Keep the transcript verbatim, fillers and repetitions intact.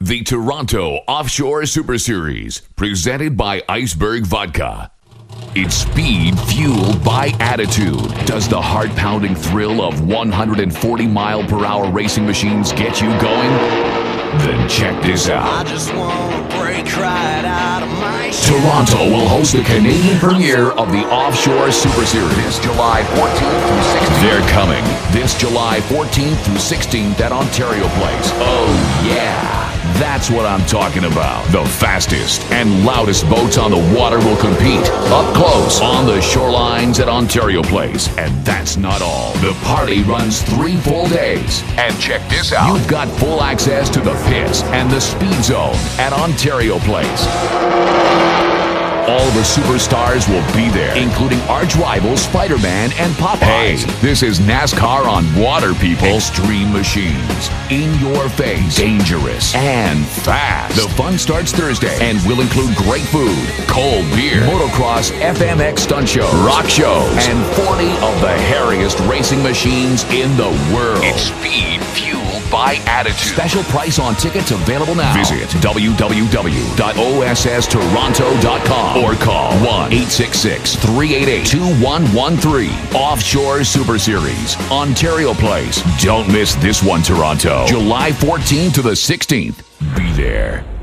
The Toronto Offshore Super Series, presented by Iceberg Vodka. It's speed fueled by attitude. Does the heart-pounding thrill of one hundred forty mile per hour racing machines get you going? Then check this out. I just want to break right out of my Toronto will host the Canadian premiere of the Offshore Super Series this July fourteenth through sixteenth. They're coming this July fourteenth through sixteenth at Ontario Place. Oh, yeah. That's what I'm talking about. The fastest and loudest boats on the water will compete up close on the shorelines at Ontario Place. And that's not all. The party runs three full days. And check this out. You've got full access to the pits and the speed zone at Ontario Place. All the superstars will be there, including arch rivals Spider-Man and Popeyes. Hey, this is NASCAR on water, people. Extreme machines, in your face, dangerous, and fast. The fun starts Thursday and will include great food, cold beer, motocross, F M X stunt shows, rock shows, and forty of the hairiest racing machines in the world. It's speed fueled by attitude. Special price on tickets available now. Visit w w w dot o s s toronto dot com or call one eight six six, three eight eight, two one one three. Offshore Super Series, Ontario Place. Don't miss this one, Toronto. July fourteenth to the sixteenth. Be there.